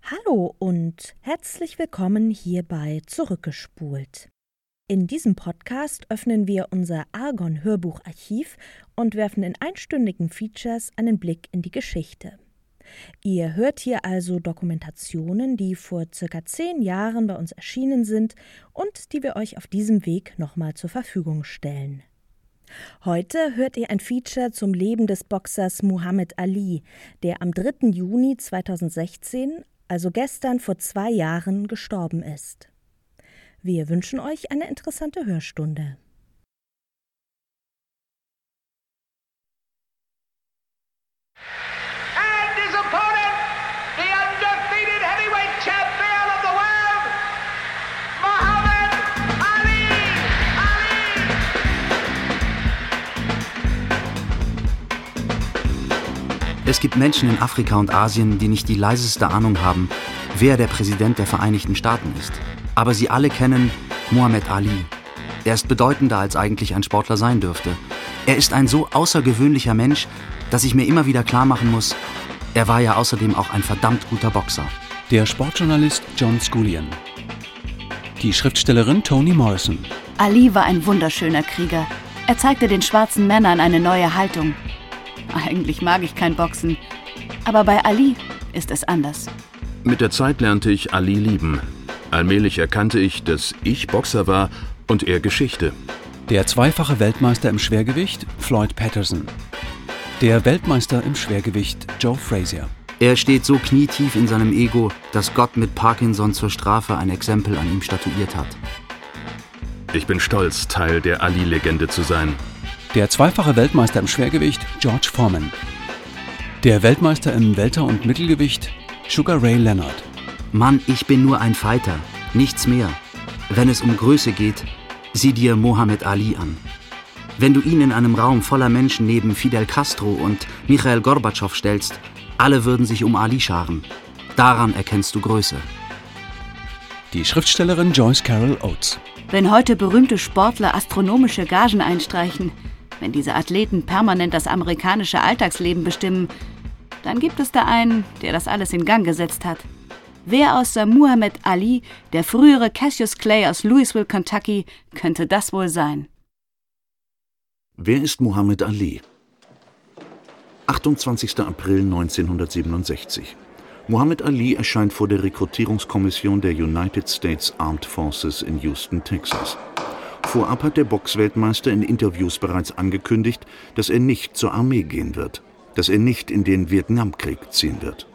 Hallo und herzlich willkommen hier bei Zurückgespult. In diesem Podcast öffnen wir unser Argon-Hörbucharchiv und werfen in einstündigen Features einen Blick in die Geschichte. Ihr hört hier also Dokumentationen, die vor ca. 10 Jahren bei uns erschienen sind und die wir euch auf diesem Weg nochmal zur Verfügung stellen. Heute hört ihr ein Feature zum Leben des Boxers Muhammad Ali, der am 3. Juni 2016, also gestern vor 2 Jahren, gestorben ist. Wir wünschen euch eine interessante Hörstunde. And his opponent, the undefeated heavyweight champion of the world, Muhammad Ali. Es gibt Menschen in Afrika und Asien, die nicht die leiseste Ahnung haben, wer der Präsident der Vereinigten Staaten ist. Aber sie alle kennen Muhammad Ali. Er ist bedeutender, als eigentlich ein Sportler sein dürfte. Er ist ein so außergewöhnlicher Mensch, dass ich mir immer wieder klar machen muss, er war ja außerdem auch ein verdammt guter Boxer. Der Sportjournalist John Scullion. Die Schriftstellerin Toni Morrison. Ali war ein wunderschöner Krieger. Er zeigte den schwarzen Männern eine neue Haltung. Eigentlich mag ich kein Boxen, aber bei Ali ist es anders. Mit der Zeit lernte ich Ali lieben. Allmählich erkannte ich, dass ich Boxer war und er Geschichte. Der zweifache Weltmeister im Schwergewicht Floyd Patterson. Der Weltmeister im Schwergewicht Joe Frazier. Er steht so knietief in seinem Ego, dass Gott mit Parkinson zur Strafe ein Exempel an ihm statuiert hat. Ich bin stolz, Teil der Ali-Legende zu sein. Der zweifache Weltmeister im Schwergewicht George Foreman. Der Weltmeister im Welter- und Mittelgewicht Sugar Ray Leonard. Mann, ich bin nur ein Fighter, nichts mehr. Wenn es um Größe geht, sieh dir Muhammad Ali an. Wenn du ihn in einem Raum voller Menschen neben Fidel Castro und Michail Gorbatschow stellst, alle würden sich um Ali scharen. Daran erkennst du Größe. Die Schriftstellerin Joyce Carol Oates. Wenn heute berühmte Sportler astronomische Gagen einstreichen, wenn diese Athleten permanent das amerikanische Alltagsleben bestimmen, dann gibt es da einen, der das alles in Gang gesetzt hat. Wer außer Muhammad Ali, der frühere Cassius Clay aus Louisville, Kentucky, könnte das wohl sein? Wer ist Muhammad Ali? 28. April 1967. Muhammad Ali erscheint vor der Rekrutierungskommission der United States Armed Forces in Houston, Texas. Vorab hat der Boxweltmeister in Interviews bereits angekündigt, dass er nicht zur Armee gehen wird, dass er nicht in den Vietnamkrieg ziehen wird.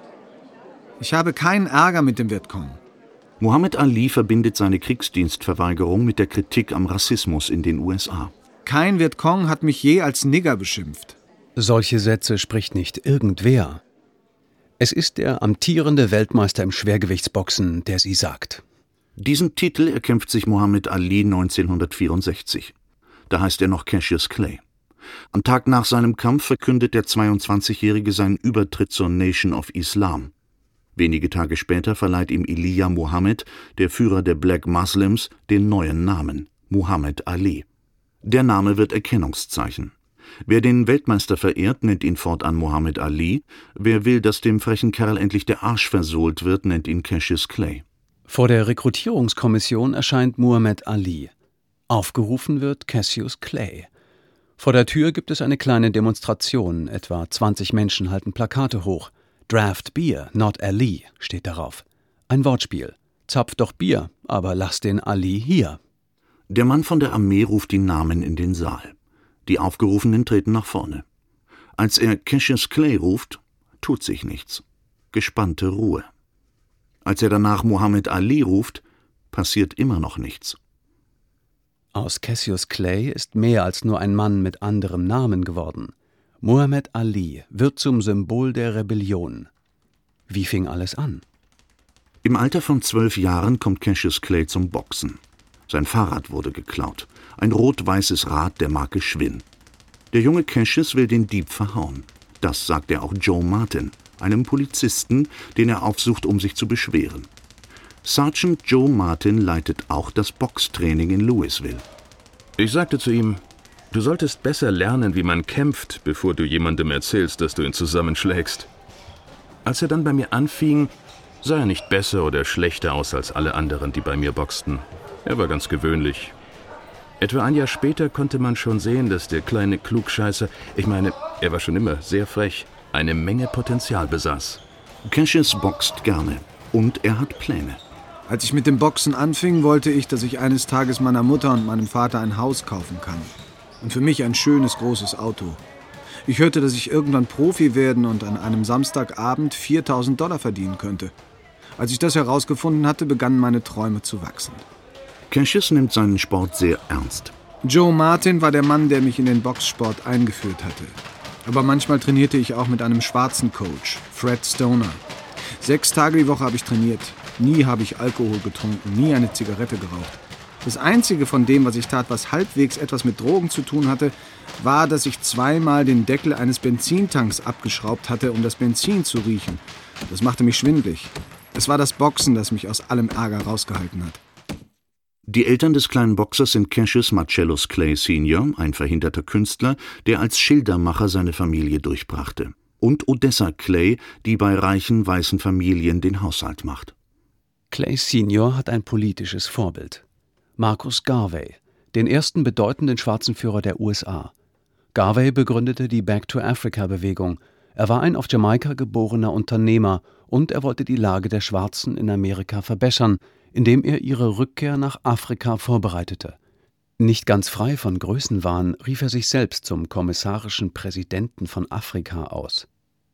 Ich habe keinen Ärger mit dem Vietcong. Muhammad Ali verbindet seine Kriegsdienstverweigerung mit der Kritik am Rassismus in den USA. Kein Vietcong hat mich je als Nigger beschimpft. Solche Sätze spricht nicht irgendwer. Es ist der amtierende Weltmeister im Schwergewichtsboxen, der sie sagt. Diesen Titel erkämpft sich Muhammad Ali 1964. Da heißt er noch Cassius Clay. Am Tag nach seinem Kampf verkündet der 22-Jährige seinen Übertritt zur Nation of Islam. Wenige Tage später verleiht ihm Elijah Muhammad, der Führer der Black Muslims, den neuen Namen, Muhammad Ali. Der Name wird Erkennungszeichen. Wer den Weltmeister verehrt, nennt ihn fortan Muhammad Ali. Wer will, dass dem frechen Kerl endlich der Arsch versohlt wird, nennt ihn Cassius Clay. Vor der Rekrutierungskommission erscheint Muhammad Ali. Aufgerufen wird Cassius Clay. Vor der Tür gibt es eine kleine Demonstration. Etwa 20 Menschen halten Plakate hoch. Draft Beer, not Ali, steht darauf. Ein Wortspiel. Zapf doch Bier, aber lass den Ali hier. Der Mann von der Armee ruft die Namen in den Saal. Die Aufgerufenen treten nach vorne. Als er Cassius Clay ruft, tut sich nichts. Gespannte Ruhe. Als er danach Muhammad Ali ruft, passiert immer noch nichts. Aus Cassius Clay ist mehr als nur ein Mann mit anderem Namen geworden. Muhammad Ali wird zum Symbol der Rebellion. Wie fing alles an? Im Alter von 12 Jahren kommt Cassius Clay zum Boxen. Sein Fahrrad wurde geklaut. Ein rot-weißes Rad der Marke Schwinn. Der junge Cassius will den Dieb verhauen. Das sagt er auch Joe Martin, einem Polizisten, den er aufsucht, um sich zu beschweren. Sergeant Joe Martin leitet auch das Boxtraining in Louisville. Ich sagte zu ihm, du solltest besser lernen, wie man kämpft, bevor du jemandem erzählst, dass du ihn zusammenschlägst. Als er dann bei mir anfing, Sah er nicht besser oder schlechter aus als alle anderen, die bei mir boxten. Er war ganz gewöhnlich. Etwa ein Jahr später konnte man schon sehen, dass der kleine Klugscheißer, er war schon immer sehr frech, eine Menge Potenzial besaß. Cassius boxt gerne und er hat Pläne. Als ich mit dem Boxen anfing, wollte ich, dass ich eines Tages meiner Mutter und meinem Vater ein Haus kaufen kann. Und für mich ein schönes, großes Auto. Ich hörte, dass ich irgendwann Profi werden und an einem Samstagabend $4.000 verdienen könnte. Als ich das herausgefunden hatte, begannen meine Träume zu wachsen. Cassius nimmt seinen Sport sehr ernst. Joe Martin war der Mann, der mich in den Boxsport eingeführt hatte. Aber manchmal trainierte ich auch mit einem schwarzen Coach, Fred Stoner. 6 Tage die Woche habe ich trainiert. Nie habe ich Alkohol getrunken, nie eine Zigarette geraucht. Das Einzige von dem, was ich tat, was halbwegs etwas mit Drogen zu tun hatte, war, dass ich 2-mal den Deckel eines Benzintanks abgeschraubt hatte, um das Benzin zu riechen. Das machte mich schwindelig. Es war das Boxen, das mich aus allem Ärger rausgehalten hat. Die Eltern des kleinen Boxers sind Cassius Marcellus Clay Sr., ein verhinderter Künstler, der als Schildermacher seine Familie durchbrachte, und Odessa Clay, die bei reichen weißen Familien den Haushalt macht. Clay Sr. hat ein politisches Vorbild. Marcus Garvey, den ersten bedeutenden schwarzen Führer der USA. Garvey begründete die Back-to-Africa-Bewegung. Er war ein auf Jamaika geborener Unternehmer und er wollte die Lage der Schwarzen in Amerika verbessern, indem er ihre Rückkehr nach Afrika vorbereitete. Nicht ganz frei von Größenwahn rief er sich selbst zum kommissarischen Präsidenten von Afrika aus.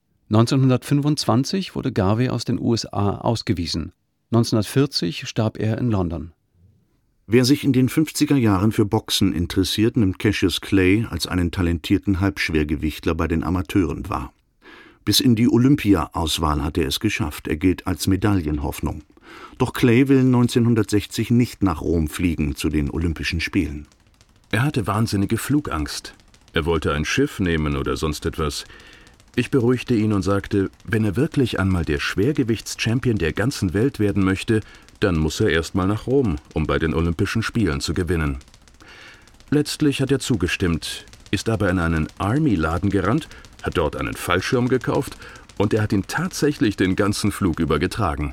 1925 wurde Garvey aus den USA ausgewiesen. 1940 starb er in London. Wer sich in den 50er Jahren für Boxen interessiert, nimmt Cassius Clay als einen talentierten Halbschwergewichtler bei den Amateuren wahr. Bis in die Olympia-Auswahl hat er es geschafft. Er gilt als Medaillenhoffnung. Doch Clay will 1960 nicht nach Rom fliegen zu den Olympischen Spielen. Er hatte wahnsinnige Flugangst. Er wollte ein Schiff nehmen oder sonst etwas. Ich beruhigte ihn und sagte, wenn er wirklich einmal der Schwergewichts-Champion der ganzen Welt werden möchte, dann muss er erst mal nach Rom, um bei den Olympischen Spielen zu gewinnen. Letztlich hat er zugestimmt, ist aber in einen Army-Laden gerannt, hat dort einen Fallschirm gekauft und er hat ihn tatsächlich den ganzen Flug über getragen.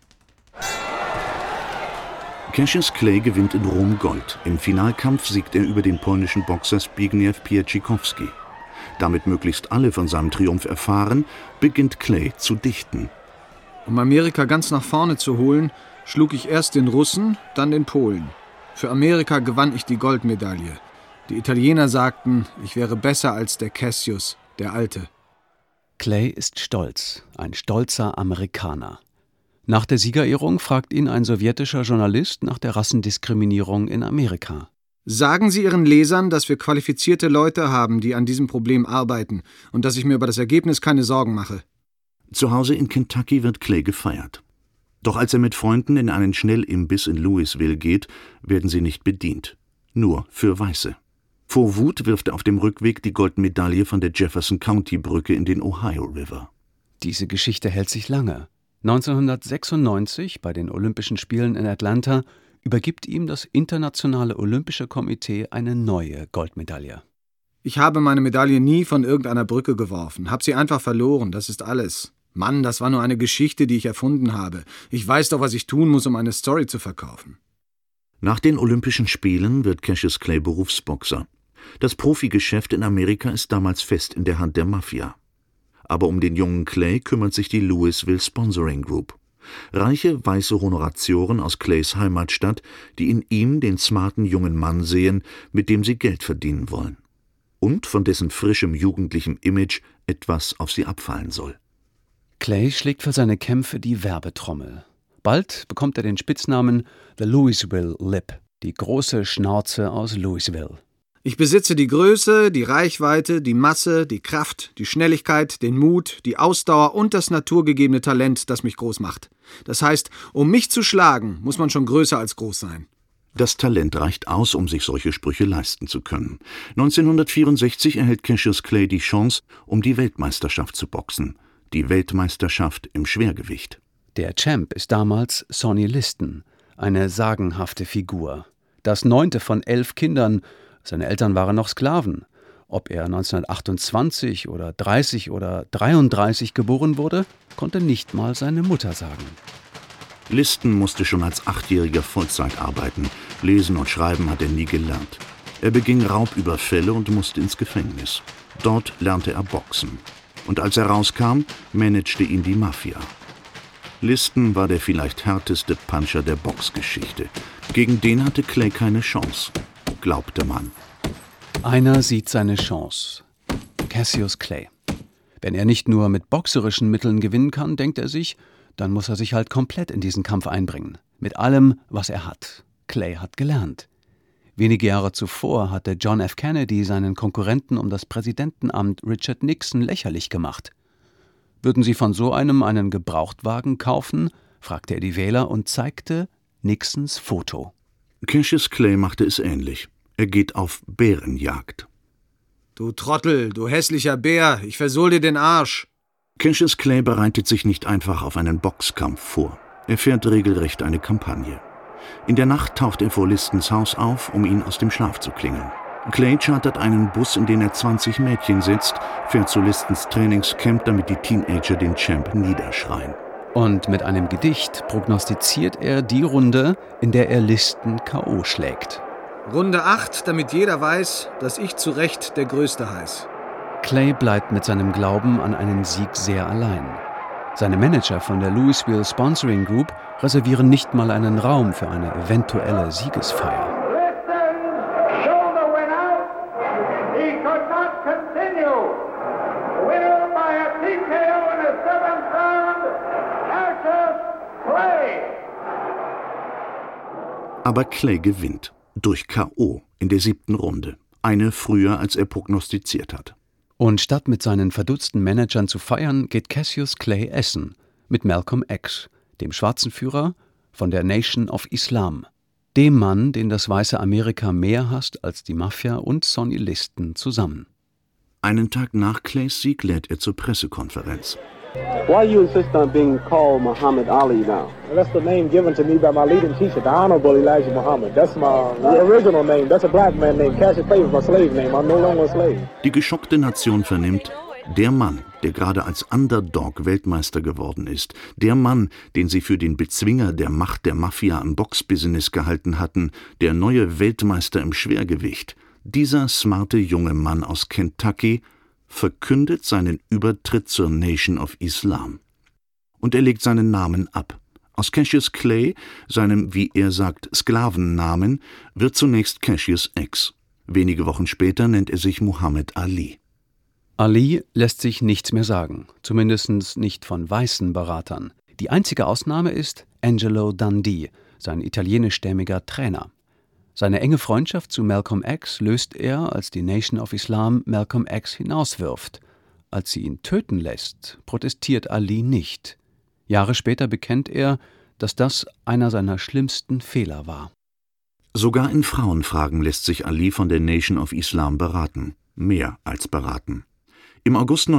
Cassius Clay gewinnt in Rom Gold. Im Finalkampf siegt er über den polnischen Boxer Zbigniew Pieczykowski. Damit möglichst alle von seinem Triumph erfahren, beginnt Clay zu dichten. Um Amerika ganz nach vorne zu holen, schlug ich erst den Russen, dann den Polen. Für Amerika gewann ich die Goldmedaille. Die Italiener sagten, ich wäre besser als der Cassius, der Alte. Clay ist stolz, ein stolzer Amerikaner. Nach der Siegerehrung fragt ihn ein sowjetischer Journalist nach der Rassendiskriminierung in Amerika. Sagen Sie Ihren Lesern, dass wir qualifizierte Leute haben, die an diesem Problem arbeiten und dass ich mir über das Ergebnis keine Sorgen mache. Zu Hause in Kentucky wird Clay gefeiert. Doch als er mit Freunden in einen Schnellimbiss in Louisville geht, werden sie nicht bedient. Nur für Weiße. Vor Wut wirft er auf dem Rückweg die Goldmedaille von der Jefferson-County-Brücke in den Ohio River. Diese Geschichte hält sich lange. 1996, bei den Olympischen Spielen in Atlanta, übergibt ihm das Internationale Olympische Komitee eine neue Goldmedaille. Ich habe meine Medaille nie von irgendeiner Brücke geworfen, habe sie einfach verloren, das ist alles. Mann, das war nur eine Geschichte, die ich erfunden habe. Ich weiß doch, was ich tun muss, um eine Story zu verkaufen. Nach den Olympischen Spielen wird Cassius Clay Berufsboxer. Das Profigeschäft in Amerika ist damals fest in der Hand der Mafia. Aber um den jungen Clay kümmert sich die Louisville Sponsoring Group. Reiche, weiße Honoratioren aus Clays Heimatstadt, die in ihm den smarten jungen Mann sehen, mit dem sie Geld verdienen wollen. Und von dessen frischem jugendlichem Image etwas auf sie abfallen soll. Clay schlägt für seine Kämpfe die Werbetrommel. Bald bekommt er den Spitznamen The Louisville Lip, die große Schnauze aus Louisville. Ich besitze die Größe, die Reichweite, die Masse, die Kraft, die Schnelligkeit, den Mut, die Ausdauer und das naturgegebene Talent, das mich groß macht. Das heißt, um mich zu schlagen, muss man schon größer als groß sein. Das Talent reicht aus, um sich solche Sprüche leisten zu können. 1964 erhält Cassius Clay die Chance, um die Weltmeisterschaft zu boxen. Die Weltmeisterschaft im Schwergewicht. Der Champ ist damals Sonny Liston, eine sagenhafte Figur. Das 9. von 11 Kindern. Seine Eltern waren noch Sklaven. Ob er 1928 oder 30 oder 33 geboren wurde, konnte nicht mal seine Mutter sagen. Liston musste schon als 8-Jähriger Vollzeit arbeiten. Lesen und Schreiben hat er nie gelernt. Er beging Raubüberfälle und musste ins Gefängnis. Dort lernte er Boxen. Und als er rauskam, managte ihn die Mafia. Liston war der vielleicht härteste Puncher der Boxgeschichte. Gegen den hatte Clay keine Chance, glaubte man. Einer sieht seine Chance. Cassius Clay. Wenn er nicht nur mit boxerischen Mitteln gewinnen kann, denkt er sich, dann muss er sich halt komplett in diesen Kampf einbringen. Mit allem, was er hat. Clay hat gelernt. Wenige Jahre zuvor hatte John F. Kennedy seinen Konkurrenten um das Präsidentenamt Richard Nixon lächerlich gemacht. Würden Sie von so einem einen Gebrauchtwagen kaufen? Fragte er die Wähler und zeigte Nixons Foto. Cassius Clay machte es ähnlich. Er geht auf Bärenjagd. Du Trottel, du hässlicher Bär, ich versohl dir den Arsch. Cassius Clay bereitet sich nicht einfach auf einen Boxkampf vor. Er fährt regelrecht eine Kampagne. In der Nacht taucht er vor Listons Haus auf, um ihn aus dem Schlaf zu klingeln. Clay chartert einen Bus, in den er 20 Mädchen setzt, fährt zu Listons Trainingscamp, damit die Teenager den Champ niederschreien. Und mit einem Gedicht prognostiziert er die Runde, in der er Liston K.O. schlägt. Runde 8, damit jeder weiß, dass ich zu Recht der Größte heiß. Clay bleibt mit seinem Glauben an einen Sieg sehr allein. Seine Manager von der Louisville Sponsoring Group reservieren nicht mal einen Raum für eine eventuelle Siegesfeier. Aber Clay gewinnt. Durch K.O. in der 7. Runde. Eine früher, als er prognostiziert hat. Und statt mit seinen verdutzten Managern zu feiern, geht Cassius Clay essen. Mit Malcolm X, dem schwarzen Führer von der Nation of Islam. Dem Mann, den das weiße Amerika mehr hasst als die Mafia und Sonny Liston zusammen. Einen Tag nach Clays Sieg lädt er zur Pressekonferenz. Why you insist on being called Muhammad Ali now? That's the name given to me by my leading teacher, the Honorable Elijah Muhammad. That's my original name. That's a black man name. Cassius Clay is my slave name. I'm no longer a slave. Die geschockte Nation vernimmt, der Mann, der gerade als Underdog Weltmeister geworden ist, der Mann, den sie für den Bezwinger der Macht der Mafia im Boxbusiness gehalten hatten, der neue Weltmeister im Schwergewicht, dieser smarte junge Mann aus Kentucky, verkündet seinen Übertritt zur Nation of Islam. Und er legt seinen Namen ab. Aus Cassius Clay, seinem, wie er sagt, Sklavennamen, wird zunächst Cassius X. Wenige Wochen später nennt er sich Muhammad Ali. Ali lässt sich nichts mehr sagen, zumindest nicht von weißen Beratern. Die einzige Ausnahme ist Angelo Dundee, sein italienischstämmiger Trainer. Seine enge Freundschaft zu Malcolm X löst er, als die Nation of Islam Malcolm X hinauswirft. Als sie ihn töten lässt, protestiert Ali nicht. Jahre später bekennt er, dass das einer seiner schlimmsten Fehler war. Sogar in Frauenfragen lässt sich Ali von der Nation of Islam beraten. Mehr als beraten. Im August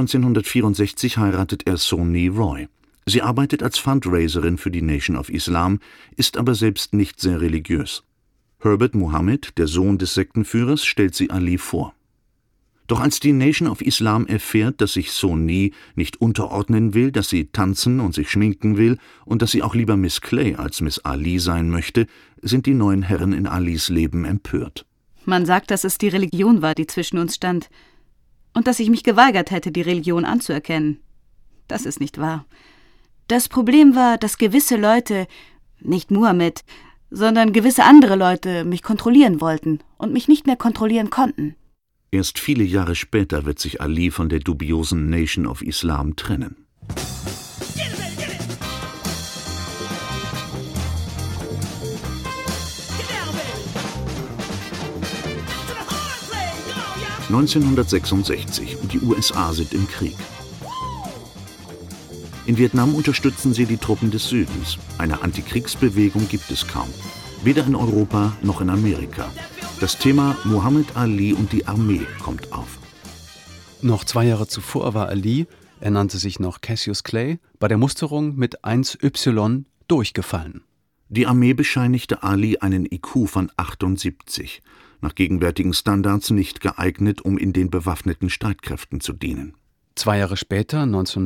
1964 heiratet er Sony Roy. Sie arbeitet als Fundraiserin für die Nation of Islam, ist aber selbst nicht sehr religiös. Herbert Muhammad, der Sohn des Sektenführers, stellt sie Ali vor. Doch als die Nation of Islam erfährt, dass sich Sony nicht unterordnen will, dass sie tanzen und sich schminken will und dass sie auch lieber Miss Clay als Miss Ali sein möchte, sind die neuen Herren in Alis Leben empört. Man sagt, dass es die Religion war, die zwischen uns stand. Und dass ich mich geweigert hätte, die Religion anzuerkennen. Das ist nicht wahr. Das Problem war, dass gewisse Leute, nicht Muhammad, sondern gewisse andere Leute mich kontrollieren wollten und mich nicht mehr kontrollieren konnten. Erst viele Jahre später wird sich Ali von der dubiosen Nation of Islam trennen. (1966) und die USA sind im Krieg. In Vietnam unterstützen sie die Truppen des Südens. Eine Antikriegsbewegung gibt es kaum. Weder in Europa noch in Amerika. Das Thema Muhammad Ali und die Armee kommt auf. Noch 2 Jahre zuvor war Ali, er nannte sich noch Cassius Clay, bei der Musterung mit 1Y durchgefallen. Die Armee bescheinigte Ali einen IQ von 78. nach gegenwärtigen Standards nicht geeignet, um in den bewaffneten Streitkräften zu dienen. 2 Jahre später,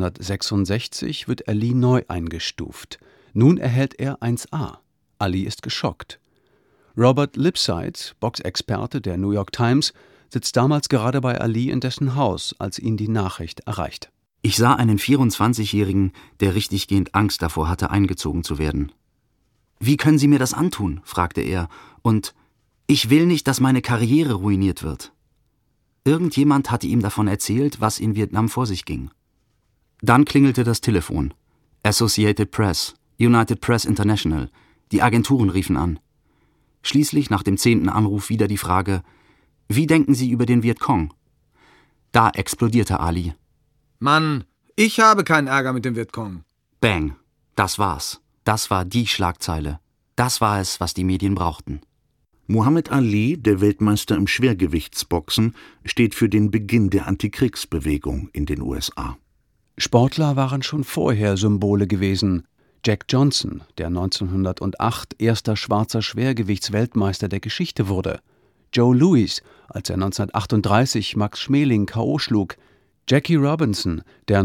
1966, wird Ali neu eingestuft. Nun erhält er 1A. Ali ist geschockt. Robert Lipsyte, Boxexperte der New York Times, sitzt damals gerade bei Ali in dessen Haus, als ihn die Nachricht erreicht. Ich sah einen 24-Jährigen, der richtiggehend Angst davor hatte, eingezogen zu werden. »Wie können Sie mir das antun?« fragte er. Und »Ich will nicht, dass meine Karriere ruiniert wird.« Irgendjemand hatte ihm davon erzählt, was in Vietnam vor sich ging. Dann klingelte das Telefon. Associated Press, United Press International. Die Agenturen riefen an. Schließlich nach dem 10. Anruf wieder die Frage: »Wie denken Sie über den Vietcong?« Da explodierte Ali. Mann, ich habe keinen Ärger mit dem Vietcong. Bang, das war's. Das war die Schlagzeile. Das war es, was die Medien brauchten. Muhammad Ali, der Weltmeister im Schwergewichtsboxen, steht für den Beginn der Antikriegsbewegung in den USA. Sportler waren schon vorher Symbole gewesen. Jack Johnson, der 1908 erster schwarzer Schwergewichtsweltmeister der Geschichte wurde. Joe Louis, als er 1938 Max Schmeling K.O. schlug. Jackie Robinson, der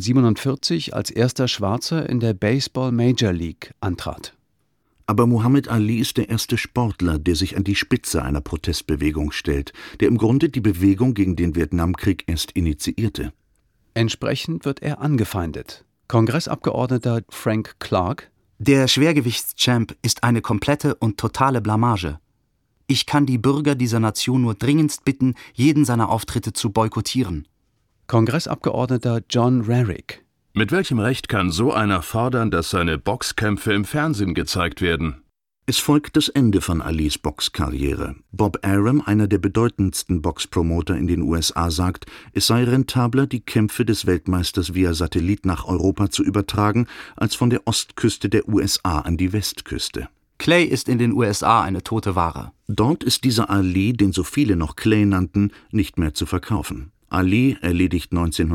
1947 als erster Schwarzer in der Baseball Major League antrat. Aber Muhammad Ali ist der erste Sportler, der sich an die Spitze einer Protestbewegung stellt, der im Grunde die Bewegung gegen den Vietnamkrieg erst initiierte. Entsprechend wird er angefeindet. Kongressabgeordneter Frank Clark: Der Schwergewichtschamp ist eine komplette und totale Blamage. Ich kann die Bürger dieser Nation nur dringendst bitten, jeden seiner Auftritte zu boykottieren. Kongressabgeordneter John Rarick: Mit welchem Recht kann so einer fordern, dass seine Boxkämpfe im Fernsehen gezeigt werden? Es folgt das Ende von Alis Boxkarriere. Bob Arum, einer der bedeutendsten Boxpromoter in den USA, sagt, es sei rentabler, die Kämpfe des Weltmeisters via Satellit nach Europa zu übertragen, als von der Ostküste der USA an die Westküste. Clay ist in den USA eine tote Ware. Dort ist dieser Ali, den so viele noch Clay nannten, nicht mehr zu verkaufen. Ali erledigt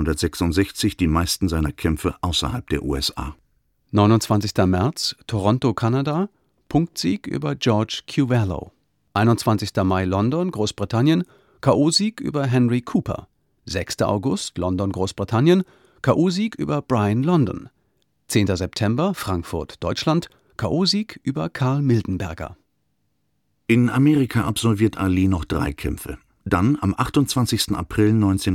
1966 die meisten seiner Kämpfe außerhalb der USA. 29. März, Toronto, Kanada, Punktsieg über George Cuvello. 21. Mai, London, Großbritannien, K.O.-Sieg über Henry Cooper. 6. August, London, Großbritannien, K.O.-Sieg über Brian London. 10. September, Frankfurt, Deutschland, K.O.-Sieg über Karl Mildenberger. In Amerika absolviert Ali noch 3 Kämpfe. Dann, am 28. April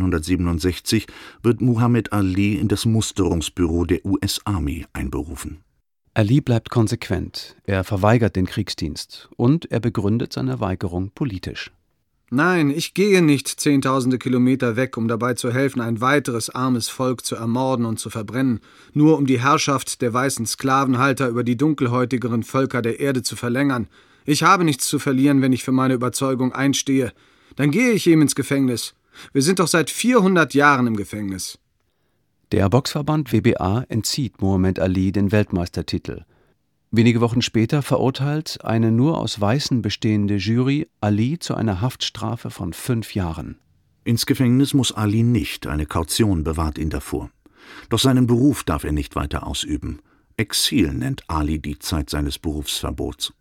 1967, wird Muhammad Ali in das Musterungsbüro der US Army einberufen. Ali bleibt konsequent. Er verweigert den Kriegsdienst und er begründet seine Weigerung politisch. Nein, ich gehe nicht 10.000 Kilometer weg, um dabei zu helfen, ein weiteres armes Volk zu ermorden und zu verbrennen, nur um die Herrschaft der weißen Sklavenhalter über die dunkelhäutigeren Völker der Erde zu verlängern. Ich habe nichts zu verlieren, wenn ich für meine Überzeugung einstehe. Dann gehe ich ihm ins Gefängnis. Wir sind doch seit 400 Jahren im Gefängnis. Der Boxverband WBA entzieht Muhammad Ali den Weltmeistertitel. Wenige Wochen später verurteilt eine nur aus Weißen bestehende Jury Ali zu einer Haftstrafe von 5 Jahren. Ins Gefängnis muss Ali nicht, eine Kaution bewahrt ihn davor. Doch seinen Beruf darf er nicht weiter ausüben. Exil nennt Ali die Zeit seines Berufsverbots.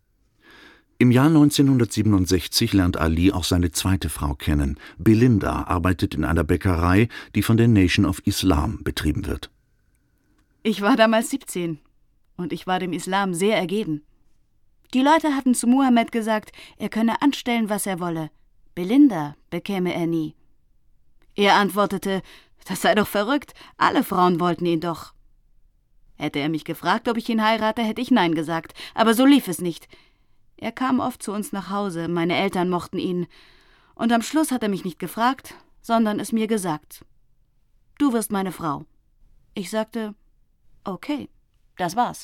Im Jahr 1967 lernt Ali auch seine zweite Frau kennen. Belinda arbeitet in einer Bäckerei, die von der Nation of Islam betrieben wird. Ich war damals 17 und ich war dem Islam sehr ergeben. Die Leute hatten zu Muhammad gesagt, er könne anstellen, was er wolle. Belinda bekäme er nie. Er antwortete, das sei doch verrückt, alle Frauen wollten ihn doch. Hätte er mich gefragt, ob ich ihn heirate, hätte ich Nein gesagt, aber so lief es nicht. Er kam oft zu uns nach Hause, meine Eltern mochten ihn. Und am Schluss hat er mich nicht gefragt, sondern es mir gesagt. Du wirst meine Frau. Ich sagte, okay, das war's.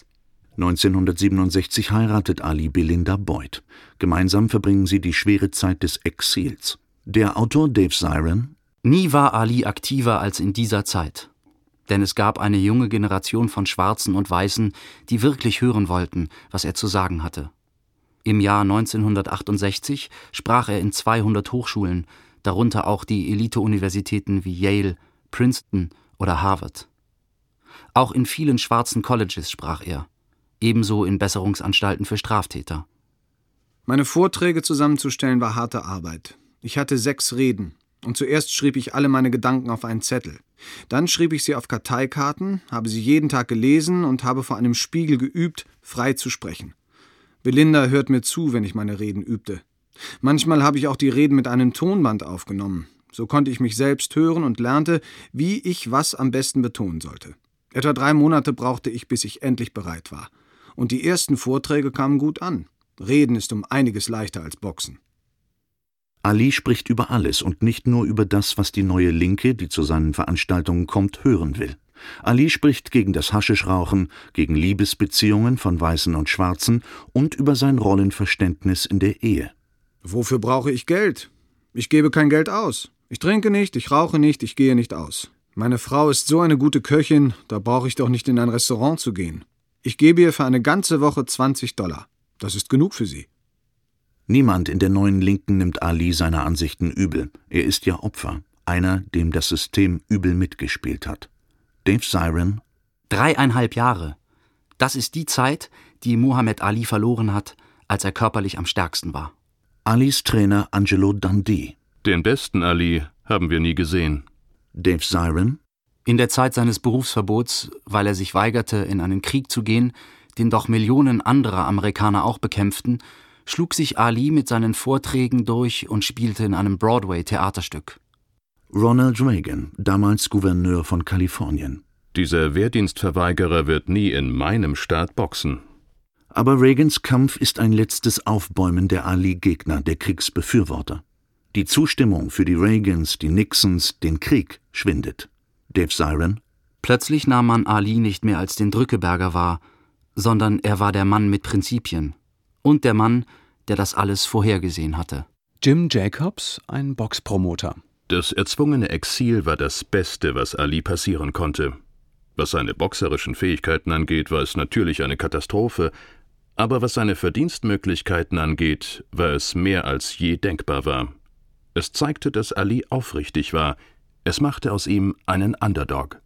1967 heiratet Ali Belinda Boyd. Gemeinsam verbringen sie die schwere Zeit des Exils. Der Autor Dave Zirin: Nie war Ali aktiver als in dieser Zeit. Denn es gab eine junge Generation von Schwarzen und Weißen, die wirklich hören wollten, was er zu sagen hatte. Im Jahr 1968 sprach er in 200 Hochschulen, darunter auch die Elite-Universitäten wie Yale, Princeton oder Harvard. Auch in vielen schwarzen Colleges sprach er, ebenso in Besserungsanstalten für Straftäter. Meine Vorträge zusammenzustellen war harte Arbeit. Ich hatte 6 Reden. Und zuerst schrieb ich alle meine Gedanken auf einen Zettel. Dann schrieb ich sie auf Karteikarten, habe sie jeden Tag gelesen und habe vor einem Spiegel geübt, frei zu sprechen. Belinda hört mir zu, wenn ich meine Reden übte. Manchmal habe ich auch die Reden mit einem Tonband aufgenommen. So konnte ich mich selbst hören und lernte, wie ich was am besten betonen sollte. Etwa 3 Monate brauchte ich, bis ich endlich bereit war. Und die ersten Vorträge kamen gut an. Reden ist um einiges leichter als Boxen. Ali spricht über alles und nicht nur über das, was die neue Linke, die zu seinen Veranstaltungen kommt, hören will. Ali spricht gegen das Haschischrauchen, gegen Liebesbeziehungen von Weißen und Schwarzen und über sein Rollenverständnis in der Ehe. Wofür brauche ich Geld? Ich gebe kein Geld aus. Ich trinke nicht, ich rauche nicht, ich gehe nicht aus. Meine Frau ist so eine gute Köchin, da brauche ich doch nicht in ein Restaurant zu gehen. Ich gebe ihr für eine ganze Woche $20. Das ist genug für sie. Niemand in der neuen Linken nimmt Ali seine Ansichten übel. Er ist ja Opfer, einer, dem das System übel mitgespielt hat. Dave Zirin: 3,5 Jahre. Das ist die Zeit, die Muhammad Ali verloren hat, als er körperlich am stärksten war. Alis Trainer Angelo Dundee: Den besten Ali haben wir nie gesehen. Dave Zirin: In der Zeit seines Berufsverbots, weil er sich weigerte, in einen Krieg zu gehen, den doch Millionen anderer Amerikaner auch bekämpften, schlug sich Ali mit seinen Vorträgen durch und spielte in einem Broadway-Theaterstück. Ronald Reagan, damals Gouverneur von Kalifornien: Dieser Wehrdienstverweigerer wird nie in meinem Staat boxen. Aber Reagans Kampf ist ein letztes Aufbäumen der Ali-Gegner, der Kriegsbefürworter. Die Zustimmung für die Reagans, die Nixons, den Krieg schwindet. Dave Zirin: Plötzlich nahm man Ali nicht mehr als den Drückeberger wahr, sondern er war der Mann mit Prinzipien. Und der Mann, der das alles vorhergesehen hatte. Jim Jacobs, ein Boxpromoter: Das erzwungene Exil war das Beste, was Ali passieren konnte. Was seine boxerischen Fähigkeiten angeht, war es natürlich eine Katastrophe, aber was seine Verdienstmöglichkeiten angeht, war es mehr als je denkbar war. Es zeigte, dass Ali aufrichtig war. Es machte aus ihm einen Underdog.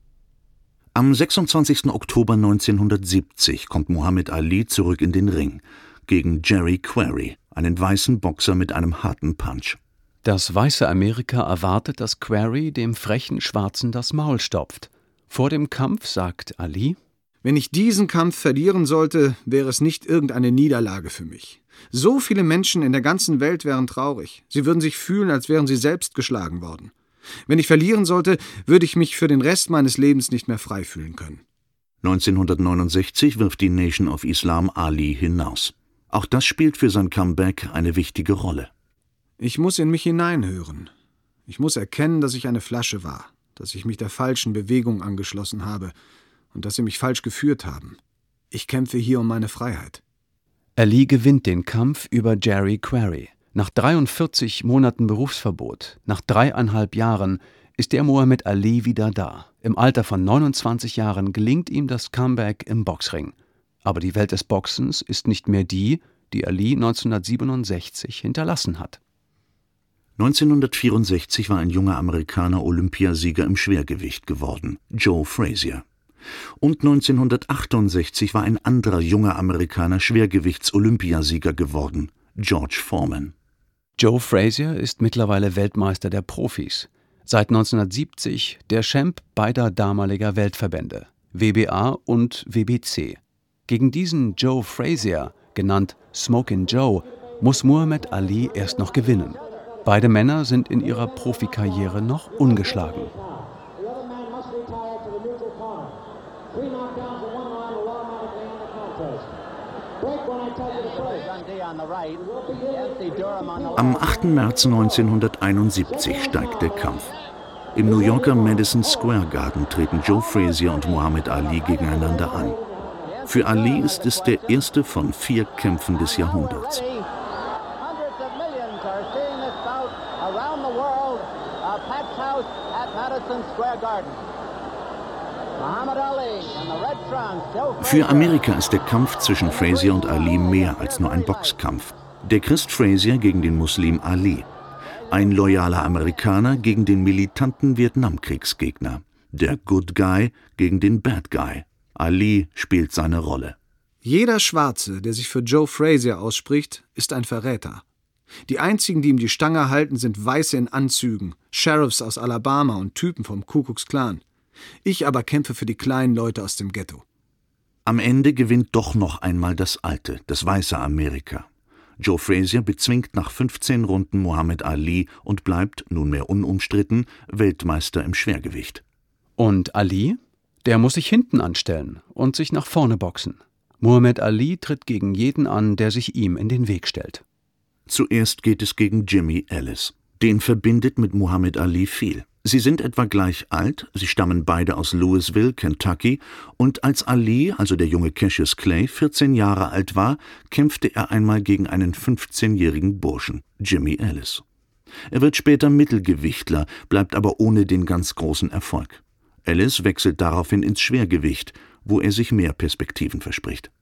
Am 26. Oktober 1970 kommt Muhammad Ali zurück in den Ring gegen Jerry Quarry, einen weißen Boxer mit einem harten Punch. Das weiße Amerika erwartet, dass Quarry dem frechen Schwarzen das Maul stopft. Vor dem Kampf sagt Ali: Wenn ich diesen Kampf verlieren sollte, wäre es nicht irgendeine Niederlage für mich. So viele Menschen in der ganzen Welt wären traurig. Sie würden sich fühlen, als wären sie selbst geschlagen worden. Wenn ich verlieren sollte, würde ich mich für den Rest meines Lebens nicht mehr frei fühlen können. 1969 wirft die Nation of Islam Ali hinaus. Auch das spielt für sein Comeback eine wichtige Rolle. Ich muss in mich hineinhören. Ich muss erkennen, dass ich eine Flasche war, dass ich mich der falschen Bewegung angeschlossen habe und dass sie mich falsch geführt haben. Ich kämpfe hier um meine Freiheit. Ali gewinnt den Kampf über Jerry Quarry. Nach 43 Monaten Berufsverbot, nach 3,5 Jahren, ist der Muhammad Ali wieder da. Im Alter von 29 Jahren gelingt ihm das Comeback im Boxring. Aber die Welt des Boxens ist nicht mehr die, die Ali 1967 hinterlassen hat. 1964 war ein junger Amerikaner Olympiasieger im Schwergewicht geworden, Joe Frazier. Und 1968 war ein anderer junger Amerikaner Schwergewichts-Olympiasieger geworden, George Foreman. Joe Frazier ist mittlerweile Weltmeister der Profis. Seit 1970 der Champ beider damaliger Weltverbände, WBA und WBC. Gegen diesen Joe Frazier, genannt Smokin' Joe, muss Muhammad Ali erst noch gewinnen. Beide Männer sind in ihrer Profikarriere noch ungeschlagen. Am 8. März 1971 steigt der Kampf. Im New Yorker Madison Square Garden treten Joe Frazier und Muhammad Ali gegeneinander an. Für Ali ist es der erste von 4 Kämpfen des Jahrhunderts. Für Amerika ist der Kampf zwischen Frazier und Ali mehr als nur ein Boxkampf. Der Christ Frazier gegen den Muslim Ali. Ein loyaler Amerikaner gegen den militanten Vietnamkriegsgegner. Der Good Guy gegen den Bad Guy. Ali spielt seine Rolle. Jeder Schwarze, der sich für Joe Frazier ausspricht, ist ein Verräter. Die einzigen, die ihm die Stange halten, sind Weiße in Anzügen, Sheriffs aus Alabama und Typen vom Ku Klux Klan. Ich aber kämpfe für die kleinen Leute aus dem Ghetto. Am Ende gewinnt doch noch einmal das alte, das weiße Amerika. Joe Frazier bezwingt nach 15 Runden Muhammad Ali und bleibt, nunmehr unumstritten, Weltmeister im Schwergewicht. Und Ali? Der muss sich hinten anstellen und sich nach vorne boxen. Muhammad Ali tritt gegen jeden an, der sich ihm in den Weg stellt. Zuerst geht es gegen Jimmy Ellis. Den verbindet mit Muhammad Ali viel. Sie sind etwa gleich alt, sie stammen beide aus Louisville, Kentucky, und als Ali, also der junge Cassius Clay, 14 Jahre alt war, kämpfte er einmal gegen einen 15-jährigen Burschen, Jimmy Ellis. Er wird später Mittelgewichtler, bleibt aber ohne den ganz großen Erfolg. Ellis wechselt daraufhin ins Schwergewicht, wo er sich mehr Perspektiven verspricht.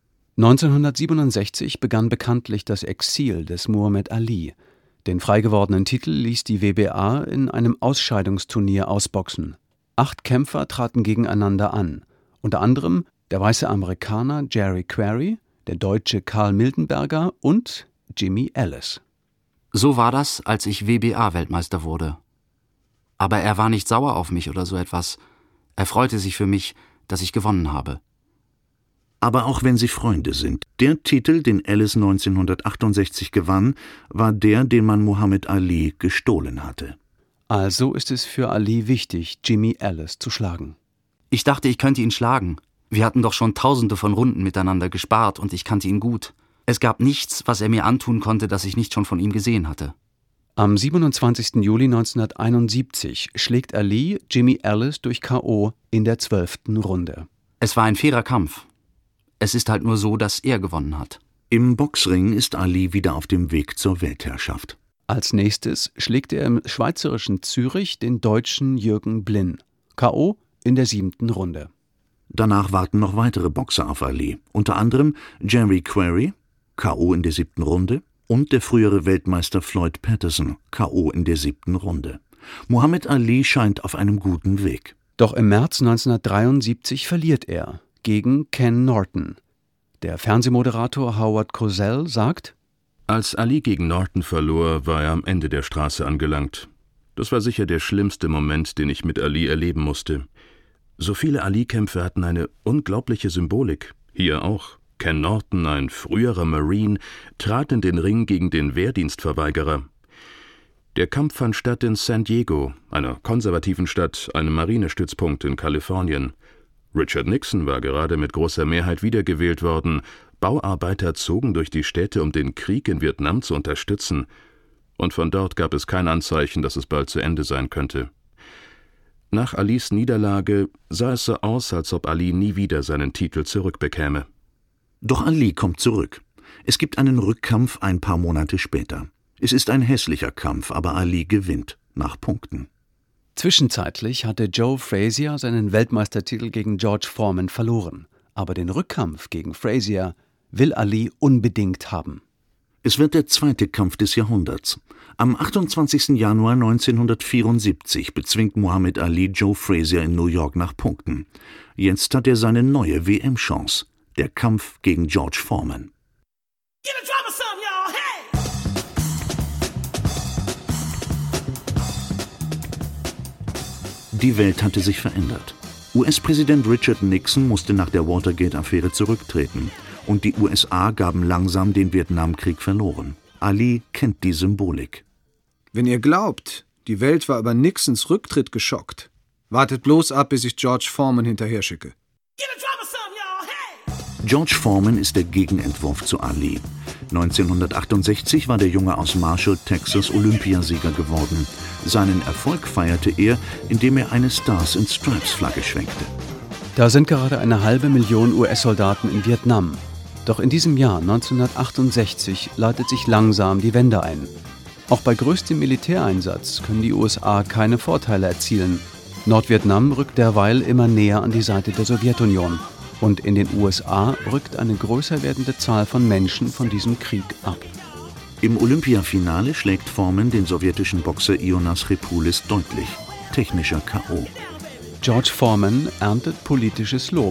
1967 begann bekanntlich das Exil des Muhammad Ali. Den frei gewordenen Titel ließ die WBA in einem Ausscheidungsturnier ausboxen. 8 Kämpfer traten gegeneinander an, unter anderem der weiße Amerikaner Jerry Quarry, der Deutsche Karl Mildenberger und Jimmy Ellis. So war das, als ich WBA-Weltmeister wurde. Aber er war nicht sauer auf mich oder so etwas. Er freute sich für mich, dass ich gewonnen habe. Aber auch wenn sie Freunde sind, der Titel, den Ellis 1968 gewann, war der, den man Muhammad Ali gestohlen hatte. Also ist es für Ali wichtig, Jimmy Ellis zu schlagen. Ich dachte, ich könnte ihn schlagen. Wir hatten doch schon Tausende von Runden miteinander gespart und ich kannte ihn gut. Es gab nichts, was er mir antun konnte, das ich nicht schon von ihm gesehen hatte. Am 27. Juli 1971 schlägt Ali Jimmy Ellis durch K.O. in der 12. Runde. Es war ein fairer Kampf. Es ist halt nur so, dass er gewonnen hat. Im Boxring ist Ali wieder auf dem Weg zur Weltherrschaft. Als nächstes schlägt er im schweizerischen Zürich den Deutschen Jürgen Blinn. K.O. in der 7. Runde. Danach warten noch weitere Boxer auf Ali. Unter anderem Jerry Quarry, K.O. in der 7. Runde, und der frühere Weltmeister Floyd Patterson, K.O. in der 7. Runde. Muhammad Ali scheint auf einem guten Weg. Doch im März 1973 verliert er gegen Ken Norton. Der Fernsehmoderator Howard Cosell sagt: Als Ali gegen Norton verlor, war er am Ende der Straße angelangt. Das war sicher der schlimmste Moment, den ich mit Ali erleben musste. So viele Ali-Kämpfe hatten eine unglaubliche Symbolik. Hier auch. Ken Norton, ein früherer Marine, trat in den Ring gegen den Wehrdienstverweigerer. Der Kampf fand statt in San Diego, einer konservativen Stadt, einem Marinestützpunkt in Kalifornien. Richard Nixon war gerade mit großer Mehrheit wiedergewählt worden. Bauarbeiter zogen durch die Städte, um den Krieg in Vietnam zu unterstützen. Und von dort gab es kein Anzeichen, dass es bald zu Ende sein könnte. Nach Alis Niederlage sah es so aus, als ob Ali nie wieder seinen Titel zurückbekäme. Doch Ali kommt zurück. Es gibt einen Rückkampf ein paar Monate später. Es ist ein hässlicher Kampf, aber Ali gewinnt nach Punkten. Zwischenzeitlich hatte Joe Frazier seinen Weltmeistertitel gegen George Foreman verloren. Aber den Rückkampf gegen Frazier will Ali unbedingt haben. Es wird der zweite Kampf des Jahrhunderts. Am 28. Januar 1974 bezwingt Muhammad Ali Joe Frazier in New York nach Punkten. Jetzt hat er seine neue WM-Chance. Der Kampf gegen George Foreman. Die Welt hatte sich verändert. US-Präsident Richard Nixon musste nach der Watergate-Affäre zurücktreten. Und die USA gaben langsam den Vietnamkrieg verloren. Ali kennt die Symbolik. Wenn ihr glaubt, die Welt war über Nixons Rücktritt geschockt, wartet bloß ab, bis ich George Foreman hinterher schicke. George Foreman ist der Gegenentwurf zu Ali. 1968 war der Junge aus Marshall, Texas, Olympiasieger geworden. Seinen Erfolg feierte er, indem er eine Stars-and-Stripes-Flagge schwenkte. Da sind gerade 500.000 US-Soldaten in Vietnam. Doch in diesem Jahr 1968 leitet sich langsam die Wende ein. Auch bei größtem Militäreinsatz können die USA keine Vorteile erzielen. Nordvietnam rückt derweil immer näher an die Seite der Sowjetunion. Und in den USA rückt eine größer werdende Zahl von Menschen von diesem Krieg ab. Im Olympiafinale schlägt Foreman den sowjetischen Boxer Ionas Repoulis deutlich. Technischer K.O. George Foreman erntet politisches Lob.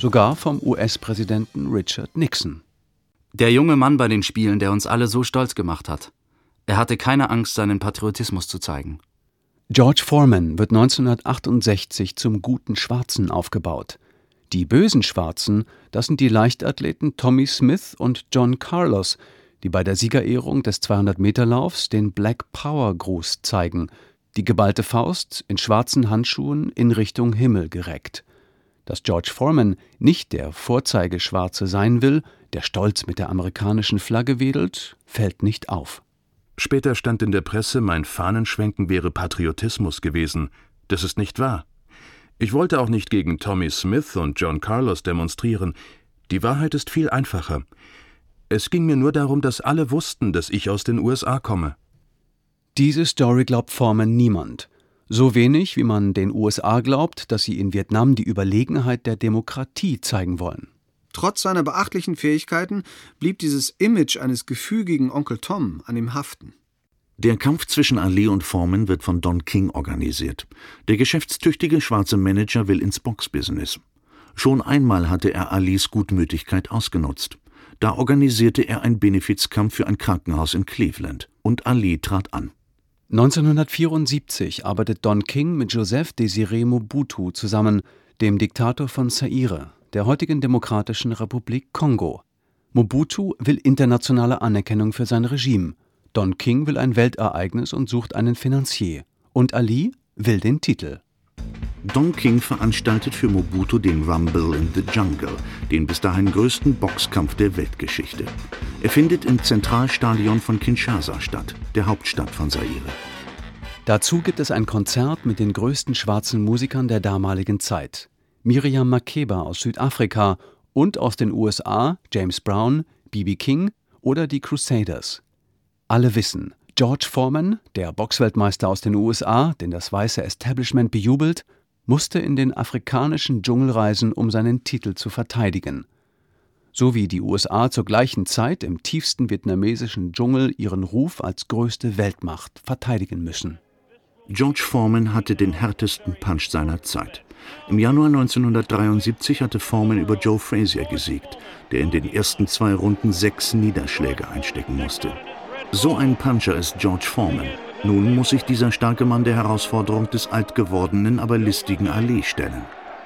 sogar vom US-Präsidenten Richard Nixon. Der junge Mann bei den Spielen, der uns alle so stolz gemacht hat. Er hatte keine Angst, seinen Patriotismus zu zeigen. George Foreman wird 1968 zum guten Schwarzen aufgebaut. Die bösen Schwarzen, das sind die Leichtathleten Tommy Smith und John Carlos, die bei der Siegerehrung des 200-Meter-Laufs den Black Power-Gruß zeigen, die geballte Faust in schwarzen Handschuhen in Richtung Himmel gereckt. Dass George Foreman nicht der Vorzeigeschwarze sein will, der stolz mit der amerikanischen Flagge wedelt, fällt nicht auf. Später stand in der Presse, mein Fahnenschwenken wäre Patriotismus gewesen. Das ist nicht wahr. Ich wollte auch nicht gegen Tommy Smith und John Carlos demonstrieren. Die Wahrheit ist viel einfacher. Es ging mir nur darum, dass alle wussten, dass ich aus den USA komme. Diese Story glaubt Foreman niemand. So wenig, wie man den USA glaubt, dass sie in Vietnam die Überlegenheit der Demokratie zeigen wollen. Trotz seiner beachtlichen Fähigkeiten blieb dieses Image eines gefügigen Onkel Tom an ihm haften. Der Kampf zwischen Ali und Foreman wird von Don King organisiert. Der geschäftstüchtige schwarze Manager will ins Boxbusiness. Schon einmal hatte er Alis Gutmütigkeit ausgenutzt. Da organisierte er einen Benefizkampf für ein Krankenhaus in Cleveland. Und Ali trat an. 1974 arbeitet Don King mit Joseph Désiré Mobutu zusammen, dem Diktator von Zaire, der heutigen Demokratischen Republik Kongo. Mobutu will internationale Anerkennung für sein Regime. Don King will ein Weltereignis und sucht einen Finanzier. Und Ali will den Titel. Don King veranstaltet für Mobutu den Rumble in the Jungle, den bis dahin größten Boxkampf der Weltgeschichte. Er findet im Zentralstadion von Kinshasa statt, der Hauptstadt von Zaire. Dazu gibt es ein Konzert mit den größten schwarzen Musikern der damaligen Zeit. Miriam Makeba aus Südafrika und aus den USA James Brown, B.B. King oder die Crusaders. Alle wissen, George Foreman, der Boxweltmeister aus den USA, den das weiße Establishment bejubelt, musste in den afrikanischen Dschungel reisen, um seinen Titel zu verteidigen. So wie die USA zur gleichen Zeit im tiefsten vietnamesischen Dschungel ihren Ruf als größte Weltmacht verteidigen müssen. George Foreman hatte den härtesten Punch seiner Zeit. Im Januar 1973 hatte Foreman über Joe Frazier gesiegt, der in den ersten 2 Runden 6 Niederschläge einstecken musste. So ein Puncher ist George Foreman. Nun muss sich dieser starke Mann der Herausforderung des altgewordenen, aber listigen Ali stellen.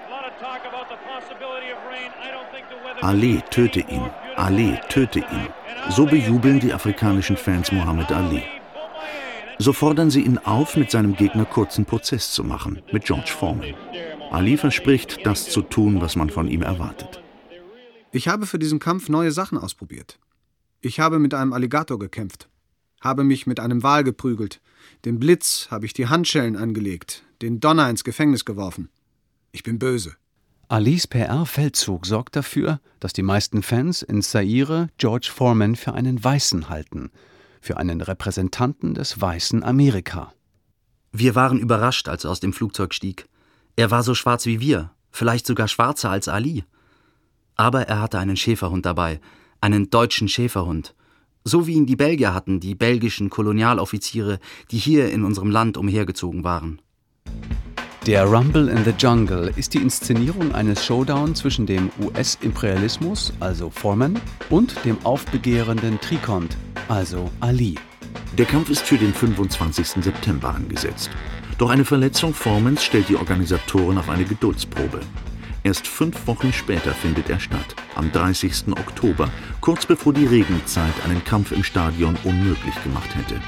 Ali, töte ihn! Ali, töte ihn! So bejubeln die afrikanischen Fans Muhammad Ali. So fordern sie ihn auf, mit seinem Gegner kurzen Prozess zu machen, mit George Foreman. Ali verspricht, das zu tun, was man von ihm erwartet. Ich habe für diesen Kampf neue Sachen ausprobiert. Ich habe mit einem Alligator gekämpft, habe mich mit einem Wal geprügelt, dem Blitz habe ich die Handschellen angelegt, den Donner ins Gefängnis geworfen. Ich bin böse. Alis PR-Feldzug sorgt dafür, dass die meisten Fans in Zaire George Foreman für einen Weißen halten, für einen Repräsentanten des weißen Amerika. Wir waren überrascht, als er aus dem Flugzeug stieg. Er war so schwarz wie wir, vielleicht sogar schwarzer als Ali. Aber er hatte einen Schäferhund dabei, einen deutschen Schäferhund. So wie ihn die Belgier hatten, die belgischen Kolonialoffiziere, die hier in unserem Land umhergezogen waren. Der Rumble in the Jungle ist die Inszenierung eines Showdown zwischen dem US-Imperialismus, also Foreman, und dem aufbegehrenden Trikont, also Ali. Der Kampf ist für den 25. September angesetzt. Doch eine Verletzung Foremans stellt die Organisatoren auf eine Geduldsprobe. Erst 5 Wochen später findet er statt, am 30. Oktober, kurz bevor die Regenzeit einen Kampf im Stadion unmöglich gemacht hätte.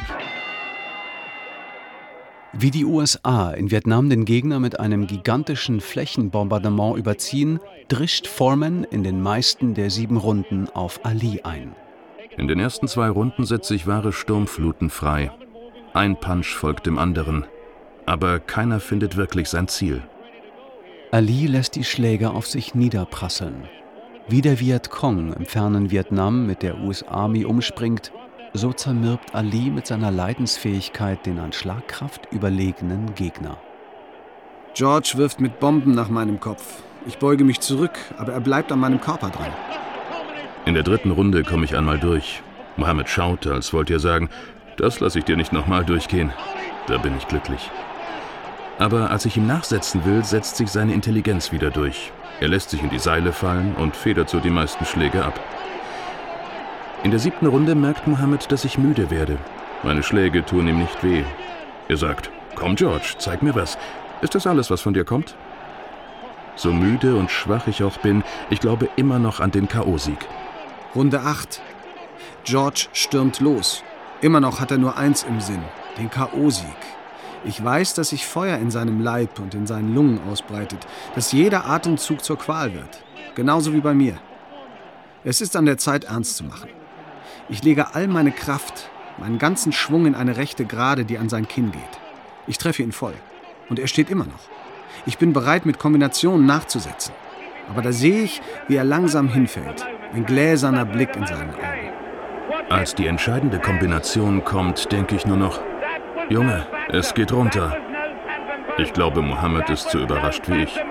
Wie die USA in Vietnam den Gegner mit einem gigantischen Flächenbombardement überziehen, drischt Foreman in den meisten der 7 Runden auf Ali ein. In den ersten 2 Runden setze ich wahre Sturmfluten frei. Ein Punch folgt dem anderen. Aber keiner findet wirklich sein Ziel. Ali lässt die Schläge auf sich niederprasseln. Wie der Vietcong im fernen Vietnam mit der US-Army umspringt, so zermürbt Ali mit seiner Leidensfähigkeit den an Schlagkraft überlegenen Gegner. George wirft mit Bomben nach meinem Kopf. Ich beuge mich zurück, aber er bleibt an meinem Körper dran. In der 3. Runde komme ich einmal durch. Mohammed schaut, als wollte er sagen, das lasse ich dir nicht nochmal durchgehen. Da bin ich glücklich. Aber als ich ihm nachsetzen will, setzt sich seine Intelligenz wieder durch. Er lässt sich in die Seile fallen und federt so die meisten Schläge ab. In der 7. Runde merkt Muhammad, dass ich müde werde. Meine Schläge tun ihm nicht weh. Er sagt: »Komm, George, zeig mir was. Ist das alles, was von dir kommt?« So müde und schwach ich auch bin, ich glaube immer noch an den K.O.-Sieg. Runde 8. George stürmt los. Immer noch hat er nur eins im Sinn: den K.O.-Sieg. Ich weiß, dass sich Feuer in seinem Leib und in seinen Lungen ausbreitet, dass jeder Atemzug zur Qual wird. Genauso wie bei mir. Es ist an der Zeit, ernst zu machen. Ich lege all meine Kraft, meinen ganzen Schwung in eine rechte Gerade, die an sein Kinn geht. Ich treffe ihn voll. Und er steht immer noch. Ich bin bereit, mit Kombinationen nachzusetzen. Aber da sehe ich, wie er langsam hinfällt. Ein gläserner Blick in seinen Augen. Als die entscheidende Kombination kommt, denke ich nur noch: Junge, es geht runter. Ich glaube, Muhammad ist so überrascht wie ich.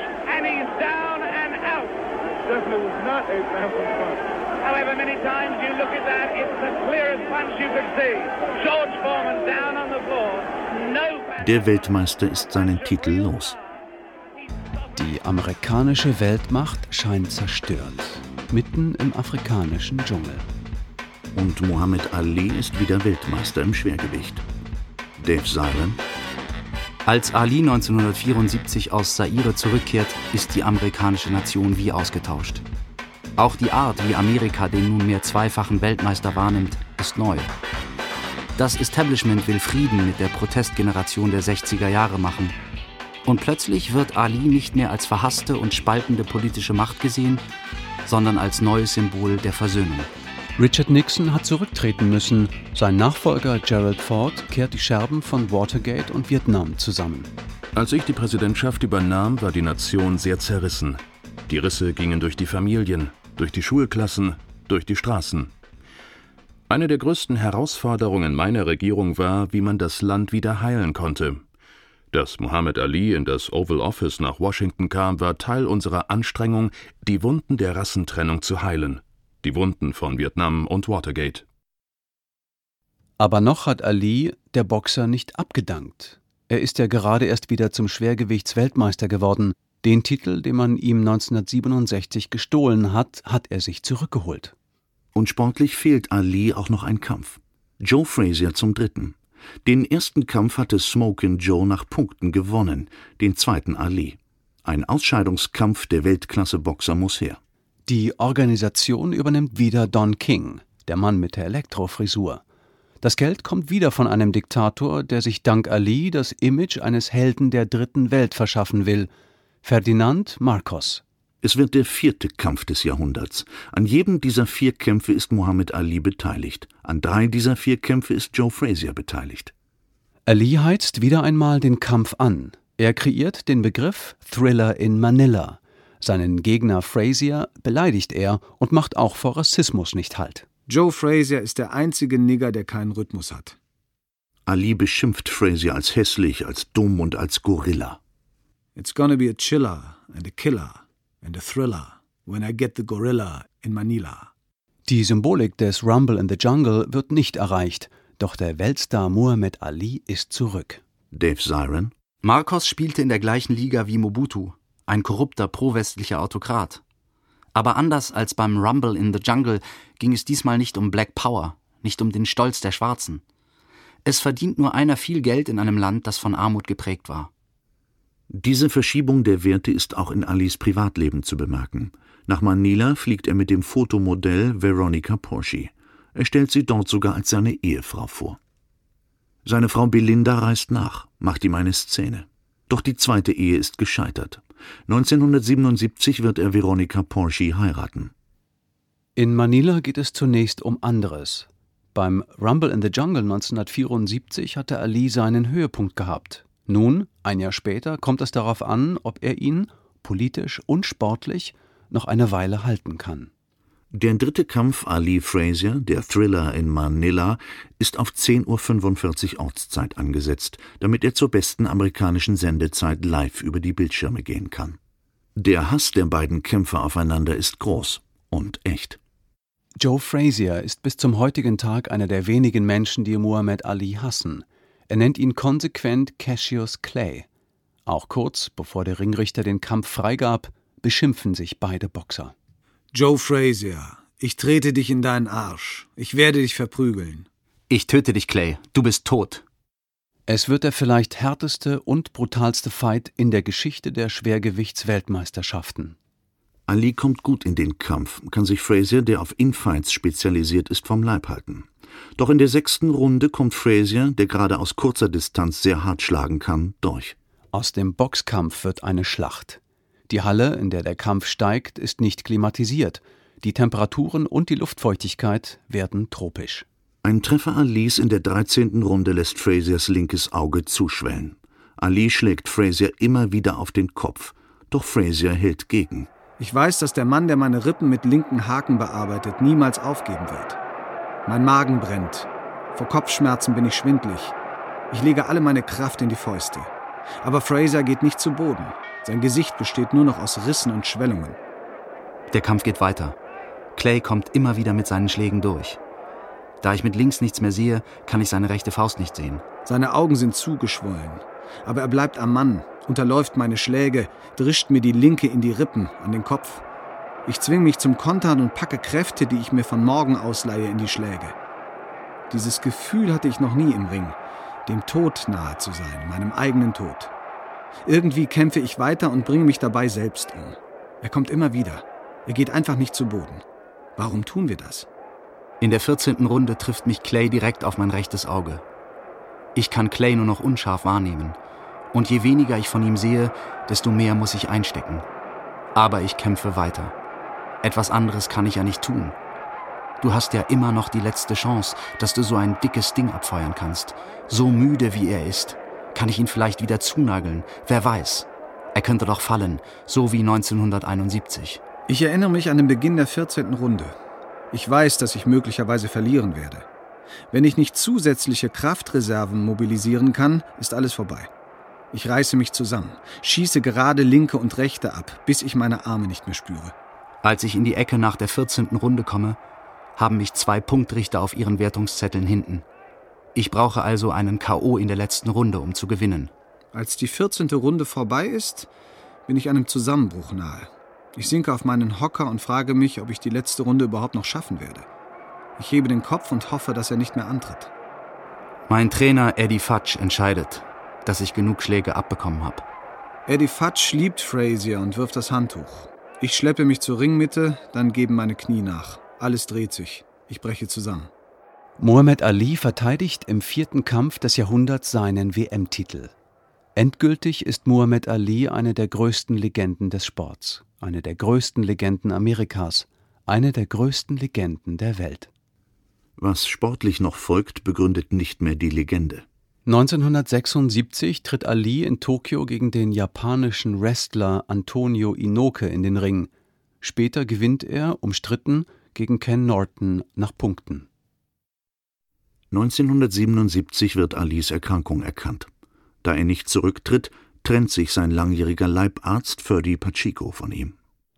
Der Weltmeister ist seinen Titel los. Die amerikanische Weltmacht scheint zerstört, mitten im afrikanischen Dschungel. Und Muhammad Ali ist wieder Weltmeister im Schwergewicht. Dave Zirin: Als Ali 1974 aus Zaire zurückkehrt, ist die amerikanische Nation wie ausgetauscht. Auch die Art, wie Amerika den nunmehr zweifachen Weltmeister wahrnimmt, ist neu. Das Establishment will Frieden mit der Protestgeneration der 60er Jahre machen. Und plötzlich wird Ali nicht mehr als verhasste und spaltende politische Macht gesehen, sondern als neues Symbol der Versöhnung. Richard Nixon hat zurücktreten müssen. Sein Nachfolger Gerald Ford kehrt die Scherben von Watergate und Vietnam zusammen. Als ich die Präsidentschaft übernahm, war die Nation sehr zerrissen. Die Risse gingen durch die Familien, durch die Schulklassen, durch die Straßen. Eine der größten Herausforderungen meiner Regierung war, wie man das Land wieder heilen konnte. Dass Muhammad Ali in das Oval Office nach Washington kam, war Teil unserer Anstrengung, die Wunden der Rassentrennung zu heilen. Die Wunden von Vietnam und Watergate. Aber noch hat Ali der Boxer nicht abgedankt. Er ist ja gerade erst wieder zum Schwergewichtsweltmeister geworden. Den Titel, den man ihm 1967 gestohlen hat, hat er sich zurückgeholt. Und sportlich fehlt Ali auch noch ein Kampf. Joe Frazier zum 3. Den ersten Kampf hatte Smokin' Joe nach Punkten gewonnen, den zweiten Ali. Ein Ausscheidungskampf der Weltklasse-Boxer muss her. Die Organisation übernimmt wieder Don King, der Mann mit der Elektrofrisur. Das Geld kommt wieder von einem Diktator, der sich dank Ali das Image eines Helden der dritten Welt verschaffen will: Ferdinand Marcos. Es wird der 4. Kampf des Jahrhunderts. An jedem dieser 4 Kämpfe ist Muhammad Ali beteiligt. An 3 dieser 4 Kämpfe ist Joe Frazier beteiligt. Ali heizt wieder einmal den Kampf an. Er kreiert den Begriff Thriller in Manila. Seinen Gegner Frazier beleidigt er und macht auch vor Rassismus nicht Halt. Joe Frazier ist der einzige Nigger, der keinen Rhythmus hat. Ali beschimpft Frazier als hässlich, als dumm und als Gorilla. It's gonna be a chiller and a killer and a thriller when I get the gorilla in Manila. Die Symbolik des Rumble in the Jungle wird nicht erreicht, doch der Weltstar Muhammad Ali ist zurück. Dave Zirin: Marcos spielte in der gleichen Liga wie Mobutu, ein korrupter pro-westlicher Autokrat. Aber anders als beim Rumble in the Jungle ging es diesmal nicht um Black Power, nicht um den Stolz der Schwarzen. Es verdient nur einer viel Geld in einem Land, das von Armut geprägt war. Diese Verschiebung der Werte ist auch in Alis Privatleben zu bemerken. Nach Manila fliegt er mit dem Fotomodell Veronica Porsche. Er stellt sie dort sogar als seine Ehefrau vor. Seine Frau Belinda reist nach, macht ihm eine Szene. Doch die zweite Ehe ist gescheitert. 1977 wird er Veronica Porsche heiraten. In Manila geht es zunächst um anderes. Beim Rumble in the Jungle 1974 hatte Ali seinen Höhepunkt gehabt. Nun, ein Jahr später, kommt es darauf an, ob er ihn, politisch und sportlich, noch eine Weile halten kann. Der 3. Kampf Ali Frazier, der Thriller in Manila, ist auf 10:45 Uhr Ortszeit angesetzt, damit er zur besten amerikanischen Sendezeit live über die Bildschirme gehen kann. Der Hass der beiden Kämpfer aufeinander ist groß und echt. Joe Frazier ist bis zum heutigen Tag einer der wenigen Menschen, die Muhammad Ali hassen. Er nennt ihn konsequent Cassius Clay, Auch kurz bevor der Ringrichter den Kampf freigab, beschimpfen sich beide Boxer. Joe Frazier, ich trete dich in deinen Arsch. Ich werde dich verprügeln. Ich töte dich, Clay. Du bist tot. Es wird der vielleicht härteste und brutalste Fight in der Geschichte der Schwergewichtsweltmeisterschaften. Ali kommt gut in den Kampf, kann sich Frazier, der auf Infights spezialisiert ist, vom Leib halten. Doch in der 6. Runde kommt Frazier, der gerade aus kurzer Distanz sehr hart schlagen kann, durch. Aus dem Boxkampf wird eine Schlacht. Die Halle, in der der Kampf steigt, ist nicht klimatisiert. Die Temperaturen und die Luftfeuchtigkeit werden tropisch. Ein Treffer Alis in der 13. Runde lässt Fraziers linkes Auge zuschwellen. Ali schlägt Frazier immer wieder auf den Kopf, doch Frazier hält gegen. Ich weiß, dass der Mann, der meine Rippen mit linken Haken bearbeitet, niemals aufgeben wird. Mein Magen brennt. Vor Kopfschmerzen bin ich schwindlig. Ich lege alle meine Kraft in die Fäuste. Aber Frazier geht nicht zu Boden. Sein Gesicht besteht nur noch aus Rissen und Schwellungen. Der Kampf geht weiter. Clay kommt immer wieder mit seinen Schlägen durch. Da ich mit links nichts mehr sehe, kann ich seine rechte Faust nicht sehen. Seine Augen sind zugeschwollen. Aber er bleibt am Mann, unterläuft meine Schläge, drischt mir die linke in die Rippen, an den Kopf. Ich zwinge mich zum Kontern und packe Kräfte, die ich mir von morgen ausleihe, in die Schläge. Dieses Gefühl hatte ich noch nie im Ring, dem Tod nahe zu sein, meinem eigenen Tod. Irgendwie kämpfe ich weiter und bringe mich dabei selbst um. Er kommt immer wieder. Er geht einfach nicht zu Boden. Warum tun wir das? In der 14. Runde trifft mich Clay direkt auf mein rechtes Auge. Ich kann Clay nur noch unscharf wahrnehmen. Und je weniger ich von ihm sehe, desto mehr muss ich einstecken. Aber ich kämpfe weiter. Etwas anderes kann ich ja nicht tun. Du hast ja immer noch die letzte Chance, dass du so ein dickes Ding abfeuern kannst. So müde wie er ist, kann ich ihn vielleicht wieder zunageln. Wer weiß. Er könnte doch fallen, so wie 1971. Ich erinnere mich an den Beginn der 14. Runde. Ich weiß, dass ich möglicherweise verlieren werde. Wenn ich nicht zusätzliche Kraftreserven mobilisieren kann, ist alles vorbei. Ich reiße mich zusammen, schieße gerade linke und rechte ab, bis ich meine Arme nicht mehr spüre. Als ich in die Ecke nach der 14. Runde komme, haben mich 2 Punktrichter auf ihren Wertungszetteln hinten. Ich brauche also einen K.O. in der letzten Runde, um zu gewinnen. Als die 14. Runde vorbei ist, bin ich einem Zusammenbruch nahe. Ich sinke auf meinen Hocker und frage mich, ob ich die letzte Runde überhaupt noch schaffen werde. Ich hebe den Kopf und hoffe, dass er nicht mehr antritt. Mein Trainer Eddie Futch entscheidet, dass ich genug Schläge abbekommen habe. Eddie Futch liebt Frazier und wirft das Handtuch. Ich schleppe mich zur Ringmitte, dann geben meine Knie nach. Alles dreht sich. Ich breche zusammen. Muhammad Ali verteidigt im 4. Kampf des Jahrhunderts seinen WM-Titel. Endgültig ist Muhammad Ali eine der größten Legenden des Sports, eine der größten Legenden Amerikas, eine der größten Legenden der Welt. Was sportlich noch folgt, begründet nicht mehr die Legende. 1976 tritt Ali in Tokio gegen den japanischen Wrestler Antonio Inoue in den Ring. Später gewinnt er, umstritten, gegen Ken Norton nach Punkten. 1977 wird Alis Erkrankung erkannt. Da er nicht zurücktritt, trennt sich sein langjähriger Leibarzt Ferdy Pacheco von ihm.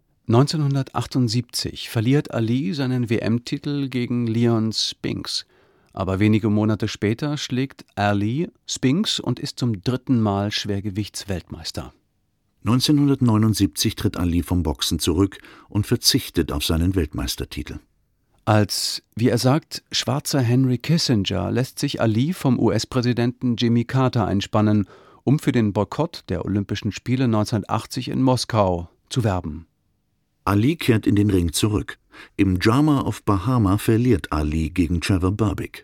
1978 verliert Ali seinen WM-Titel gegen Leon Spinks. Aber wenige Monate später schlägt Ali Spinks und ist zum 3. Mal Schwergewichtsweltmeister. 1979 tritt Ali vom Boxen zurück und verzichtet auf seinen Weltmeistertitel. Als, wie er sagt, schwarzer Henry Kissinger lässt sich Ali vom US-Präsidenten Jimmy Carter einspannen, um für den Boykott der Olympischen Spiele 1980 in Moskau zu werben. Ali kehrt in den Ring zurück. Im Drama of Bahama verliert Ali gegen Trevor Berbick.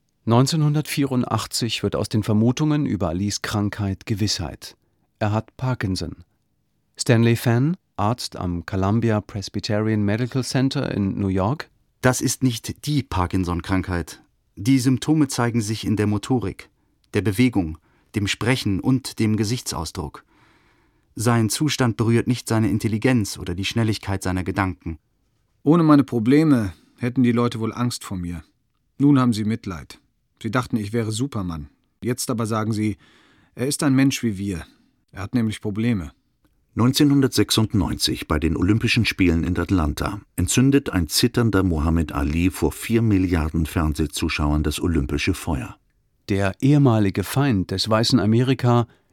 1984 wird aus den Vermutungen über Alis Krankheit Gewissheit. Er hat Parkinson. Stanley Fenn, Arzt am Columbia Presbyterian Medical Center in New York: Das ist nicht die Parkinson-Krankheit. Die Symptome zeigen sich in der Motorik, der Bewegung, dem Sprechen und dem Gesichtsausdruck. Sein Zustand berührt nicht seine Intelligenz oder die Schnelligkeit seiner Gedanken. Ohne meine Probleme hätten die Leute wohl Angst vor mir. Nun haben sie Mitleid. Sie dachten, ich wäre Superman. Jetzt aber sagen sie, er ist ein Mensch wie wir. Er hat nämlich Probleme. 1996 bei den Olympischen Spielen in Atlanta entzündet ein zitternder Muhammad Ali vor 4 Milliarden Fernsehzuschauern das olympische Feuer. Der ehemalige Feind des weißen Amerika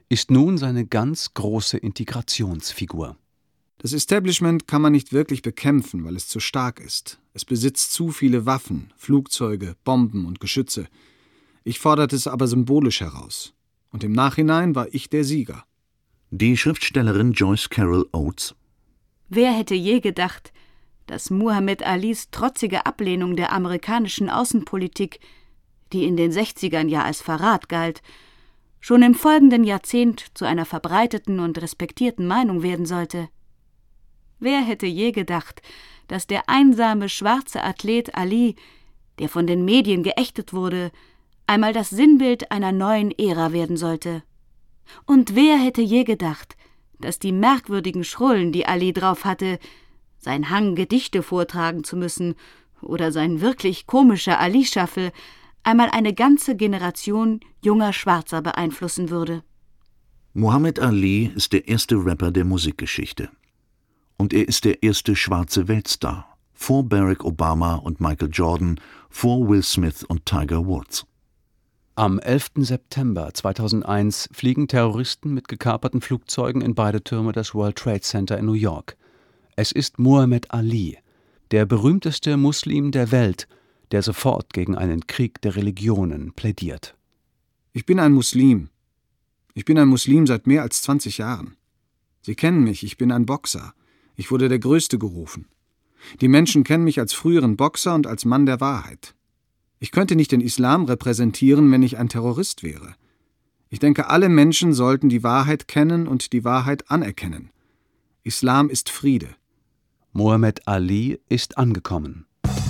ist nun seine ganz große Integrationsfigur. Das Establishment kann man nicht wirklich bekämpfen, weil es zu stark ist. Es besitzt zu viele Waffen, Flugzeuge, Bomben und Geschütze. Ich forderte es aber symbolisch heraus. Und im Nachhinein war ich der Sieger. Die Schriftstellerin Joyce Carol Oates. Wer hätte je gedacht, dass Muhammad Alis trotzige Ablehnung der amerikanischen Außenpolitik, die in den 60ern ja als Verrat galt, schon im folgenden Jahrzehnt zu einer verbreiteten und respektierten Meinung werden sollte? Wer hätte je gedacht, dass der einsame schwarze Athlet Ali, der von den Medien geächtet wurde, einmal das Sinnbild einer neuen Ära werden sollte? Und wer hätte je gedacht, dass die merkwürdigen Schrullen, die Ali drauf hatte, sein Hang, Gedichte vortragen zu müssen, oder sein wirklich komischer Ali-Shuffle, einmal eine ganze Generation junger Schwarzer beeinflussen würde? Muhammad Ali ist der erste Rapper der Musikgeschichte. Und er ist der erste schwarze Weltstar, vor Barack Obama und Michael Jordan, vor Will Smith und Tiger Woods. Am 11. September 2001 fliegen Terroristen mit gekaperten Flugzeugen in beide Türme des World Trade Center in New York. Es ist Muhammad Ali, der berühmteste Muslim der Welt, der sofort gegen einen Krieg der Religionen plädiert. Ich bin ein Muslim. Ich bin ein Muslim seit mehr als 20 Jahren. Sie kennen mich, ich bin ein Boxer. Ich wurde der Größte gerufen. Die Menschen kennen mich als früheren Boxer und als Mann der Wahrheit. Ich könnte nicht den Islam repräsentieren, wenn ich ein Terrorist wäre. Ich denke, alle Menschen sollten die Wahrheit kennen und die Wahrheit anerkennen. Islam ist Friede. Muhammad Ali ist angekommen.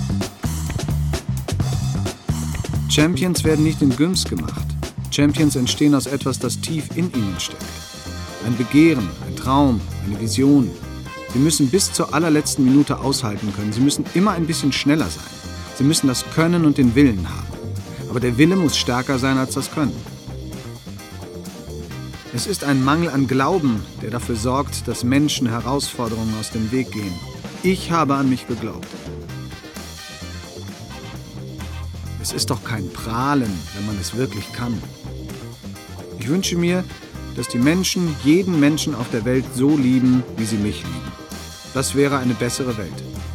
Champions werden nicht in Gyms gemacht. Champions entstehen aus etwas, das tief in ihnen steckt. Ein Begehren, ein Traum, eine Vision. Sie müssen bis zur allerletzten Minute aushalten können. Sie müssen immer ein bisschen schneller sein. Sie müssen das Können und den Willen haben. Aber der Wille muss stärker sein als das Können. Es ist ein Mangel an Glauben, der dafür sorgt, dass Menschen Herausforderungen aus dem Weg gehen. Ich habe an mich geglaubt. Es ist doch kein Prahlen, wenn man es wirklich kann. Ich wünsche mir, dass die Menschen jeden Menschen auf der Welt so lieben, wie sie mich lieben. Das wäre eine bessere Welt.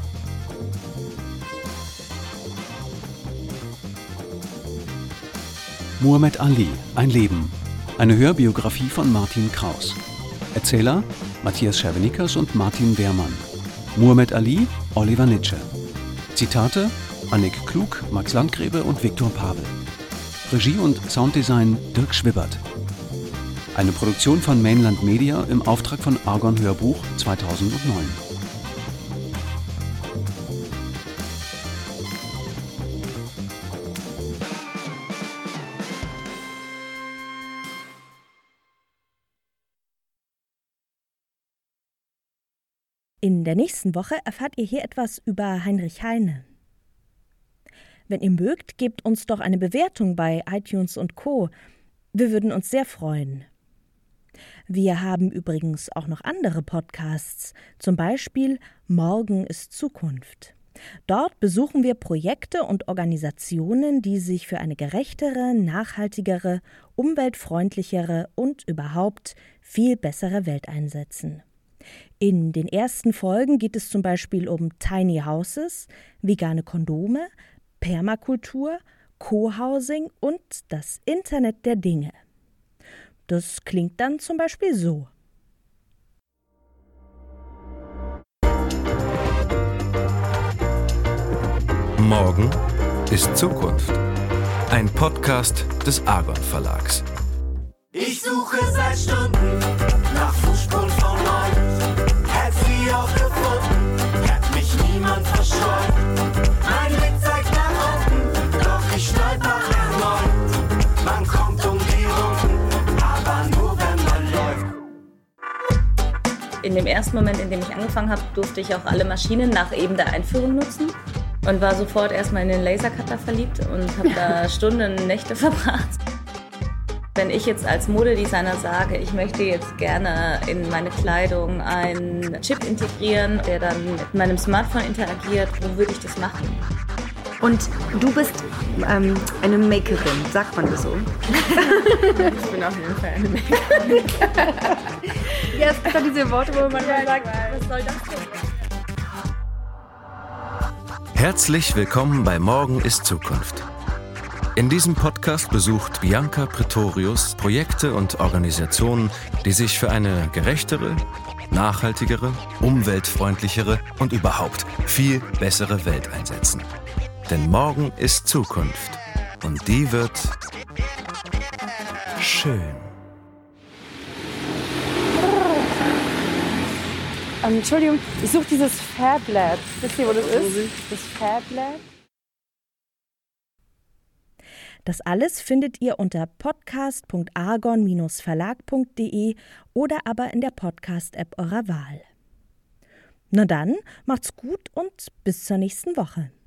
Muhammad Ali, ein Leben. Eine Hörbiografie von Martin Kraus. Erzähler Matthias Schervenikas und Martin Wehrmann. Muhammad Ali, Oliver Nitsche. Zitate Annik Klug, Max Landgrebe und Viktor Pavel. Regie und Sounddesign Dirk Schwibbert. Eine Produktion von Mainland Media im Auftrag von Argon Hörbuch 2009. In der nächsten Woche erfahrt ihr hier etwas über Heinrich Heine. Wenn ihr mögt, gebt uns doch eine Bewertung bei iTunes und Co. Wir würden uns sehr freuen. Wir haben übrigens auch noch andere Podcasts, zum Beispiel Morgen ist Zukunft. Dort besuchen wir Projekte und Organisationen, die sich für eine gerechtere, nachhaltigere, umweltfreundlichere und überhaupt viel bessere Welt einsetzen. In den ersten Folgen geht es zum Beispiel um Tiny Houses, vegane Kondome, Permakultur, Co-Housing und das Internet der Dinge. Das klingt dann zum Beispiel so. Morgen ist Zukunft. Ein Podcast des Argon Verlags. Ich suche seit Stunden nach Fußspuren von euch. Hätt sie auch gefunden, hätt mich niemand verscheut. Mein Blick zeigt nach unten, doch ich stolper erneut. Man kommt um die Runden, aber nur wenn man läuft. In dem ersten Moment, in dem ich angefangen habe, durfte ich auch alle Maschinen nach eben der Einführung nutzen. Und war sofort erstmal in den Lasercutter verliebt und habe da Stunden, Nächte verbracht. Wenn ich jetzt als Modedesigner sage, ich möchte jetzt gerne in meine Kleidung einen Chip integrieren, der dann mit meinem Smartphone interagiert, wo würde ich das machen? Und du bist eine Makerin, sagt man das so? Ich bin auf jeden Fall eine Makerin. Ja, es gibt doch diese Worte, wo man mal sagt, was soll das denn? Herzlich willkommen bei Morgen ist Zukunft. In diesem Podcast besucht Bianca Pretorius Projekte und Organisationen, die sich für eine gerechtere, nachhaltigere, umweltfreundlichere und überhaupt viel bessere Welt einsetzen. Denn morgen ist Zukunft und die wird schön. Entschuldigung, ich suche dieses Fab Lab. Wisst ihr, wo das ist? Das Fab Lab? Das alles findet ihr unter podcast.argon-verlag.de oder aber in der Podcast-App eurer Wahl. Na dann, macht's gut und bis zur nächsten Woche.